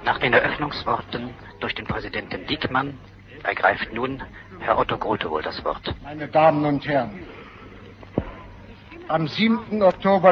Nach den Eröffnungsworten durch den Präsidenten Diekmann ergreift nun Herr Otto Grotewohl das Wort. Meine Damen und Herren, am 7. Oktober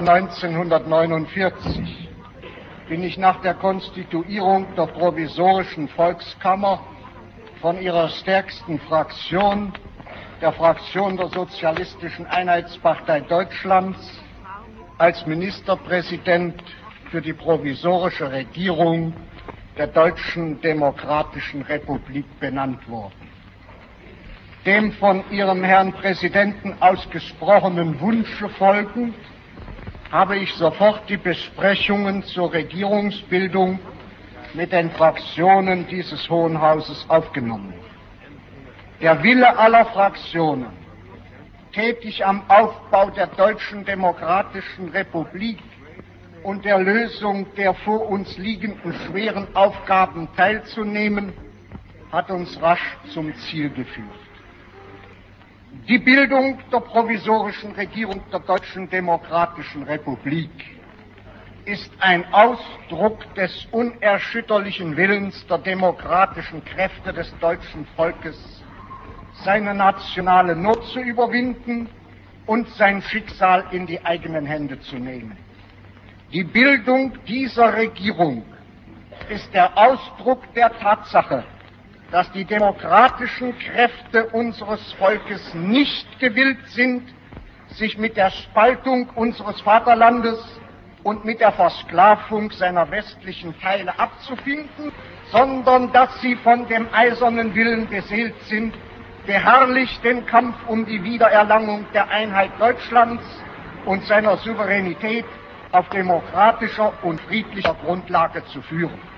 1949 bin ich nach der Konstituierung der provisorischen Volkskammer von ihrer stärksten Fraktion, der Fraktion der Sozialistischen Einheitspartei Deutschlands, als Ministerpräsident für die provisorische Regierung der Deutschen Demokratischen Republik benannt worden. Dem von Ihrem Herrn Präsidenten ausgesprochenen Wunsche folgend habe ich sofort die Besprechungen zur Regierungsbildung mit den Fraktionen dieses Hohen Hauses aufgenommen. Der Wille aller Fraktionen, tätig am Aufbau der Deutschen Demokratischen Republik und der Lösung der vor uns liegenden schweren Aufgaben teilzunehmen, hat uns rasch zum Ziel geführt. Die Bildung der provisorischen Regierung der Deutschen Demokratischen Republik ist ein Ausdruck des unerschütterlichen Willens der demokratischen Kräfte des deutschen Volkes, seine nationale Not zu überwinden und sein Schicksal in die eigenen Hände zu nehmen. Die Bildung dieser Regierung ist der Ausdruck der Tatsache, dass die demokratischen Kräfte unseres Volkes nicht gewillt sind, sich mit der Spaltung unseres Vaterlandes und mit der Versklavung seiner westlichen Teile abzufinden, sondern dass sie von dem eisernen Willen beseelt sind, beharrlich den Kampf um die Wiedererlangung der Einheit Deutschlands und seiner Souveränität auf demokratischer und friedlicher Grundlage zu führen.